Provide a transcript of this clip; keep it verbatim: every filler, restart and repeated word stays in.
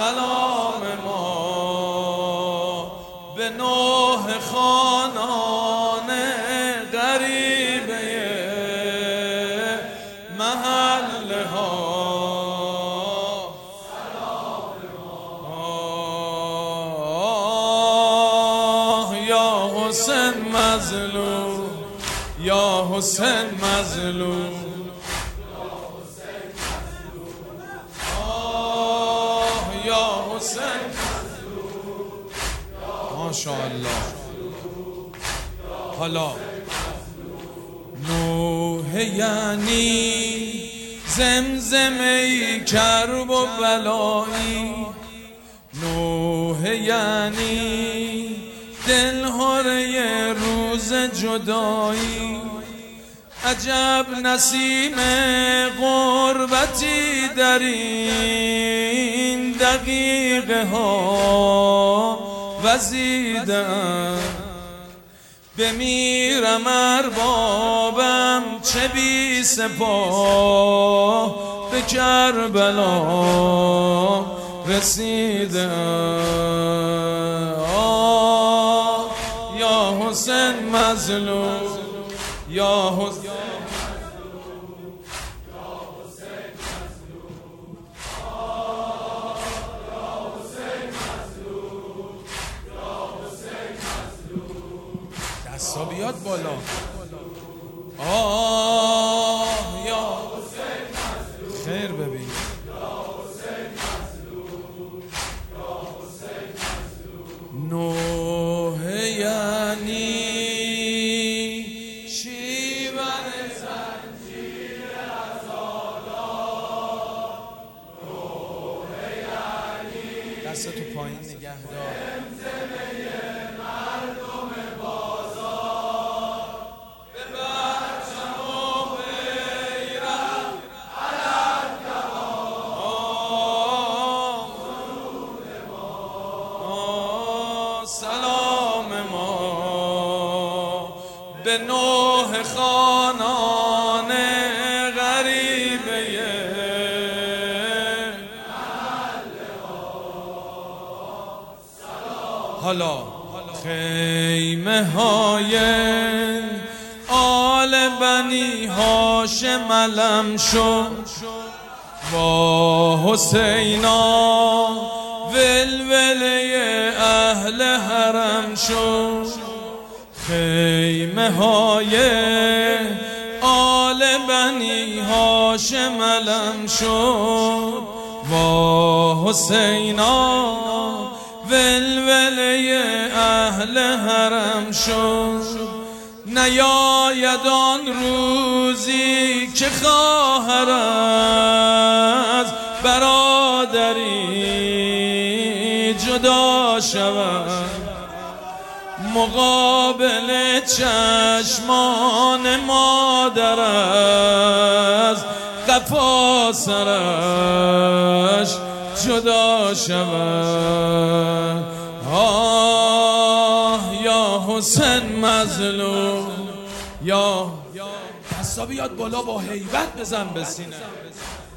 سلام ما به نوح خانان غریبه محله ها. آه یا حسین مظلوم، یا حسین مظلوم، ماشاءالله. حالا نوح یعنی زمزمه کرب و بلایی، نوح یعنی دلهره روز جدایی. عجب نسیم غربتی در این دقیقه ها وزیدم. بمیرم اربابم چه بی سپاه، به کربلا رسیدم. آه یا حسین مظلوم، یا حسین دستا بیاد بالا. آه یا خیر ببین. نوح یعنی شیون زنجیر عزادار، نوح یعنی دست تو پایین نگه دار. سلام ما به نوح خانان غریبه حالا خیمه های آل بنی هاشم علم شد، با حسینا ولوله اهل حرم شد. خیمه های آل بنی هاشم علم شد، با حسینا ولوله اهل حرم شد. نیاید آن روزی که خواهر از برادری جدا شود، مقابل چشمان مادر از قفا سرش جدا شود. آه یا حسین مظلوم، یا دستا بیاد بالا با هیبت بزن به سینه.